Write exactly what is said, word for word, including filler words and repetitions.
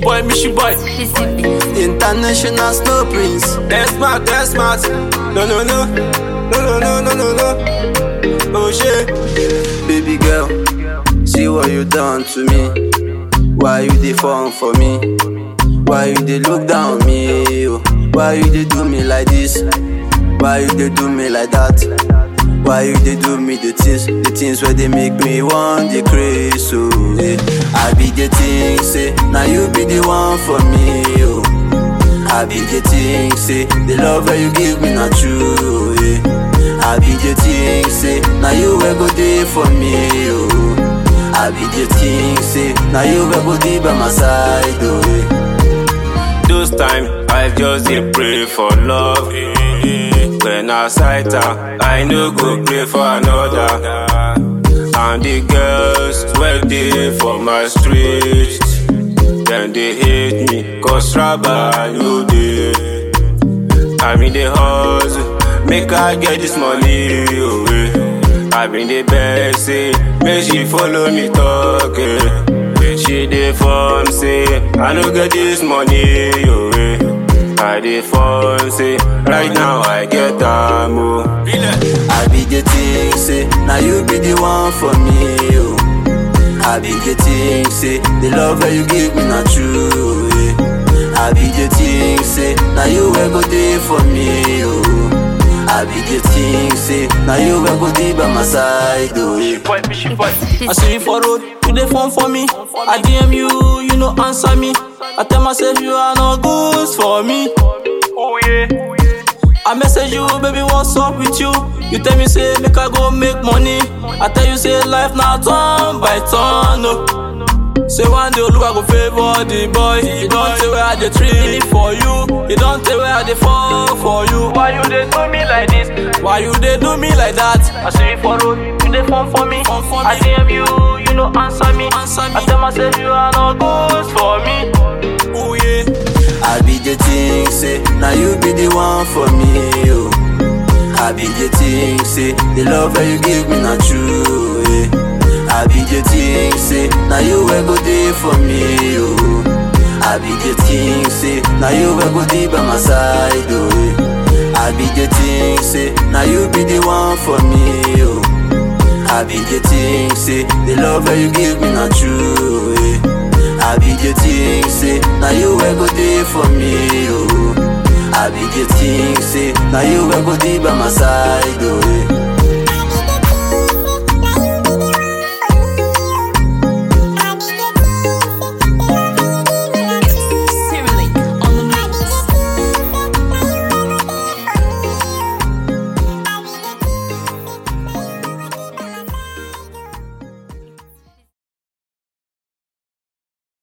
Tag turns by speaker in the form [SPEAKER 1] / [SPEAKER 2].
[SPEAKER 1] boy, Mishi boy.
[SPEAKER 2] International Snow Prince.
[SPEAKER 1] That's smart, that's smart. No, no, no. No, no, no, no, no, no. Oh shit.
[SPEAKER 2] Baby girl, see what you done to me. Why you dey fall for me? Why you dey look down on me? Oh. Why you dey do me like this? Why you dey do me like that? Why you dey do me the things, the things where they make me want the craze? So yeah. I be the thing, say, now you be the one for me. Oh. I be the thing, say, the love that you give me not true. Yeah. I be the thing, say, now you will go there for me. Oh. I be the thing, say, now you will go there by my side. Oh. Yeah.
[SPEAKER 1] Those times I just dey pray for love. When I sight her, I no go pray for another. And the girls where they for my street, then they hate me, cause rabbi no dey. I been the hustle, make I get this money away. I been the best, say, make she follow me talk. Eh. She dey form, say, I no get this money away. I dey phone, say, right now I get a move.
[SPEAKER 2] I be the thing, say, now you be the one for me. Oh. I be the thing, say, the love that you give me not true. Yeah. I be the thing, say, now you will go there for me. Oh. I be the thing, say, now you will go there by my side. Oh. Yeah.
[SPEAKER 3] I see you for road, you dey phone for me. I D M you, you no answer me. I tell myself you are no good for me. Oh yeah. I message you, baby, what's up with you? You tell me, say, make I go make money. I tell you, say, life now turn by turn. No. Say one day, look, I go favor the boy. You don't say where I dey treat for you. You don't say where I dey fall for you. Why you dey do me like this? Why you dey do me like that? I see you for road, you dey phone for me. I D M you, you no answer me. I tell myself you are no good for me. Oh yeah.
[SPEAKER 2] I be the thing, say, now you be the one for me. Oh. I be the thing, say, the love that you give me not true. Yeah. I be the thing, say, now you will go there for me. Oh. I be the thing, say, now you will go there by my side. Oh. Yeah. I be the thing, say, now you be the one for me. Oh. I be the thing, say, the love that you give me not true. Yeah. I be the thing, say, now you will go there for me. Oh. I be the thing, say, now you will go there by my side. Oh. Yeah.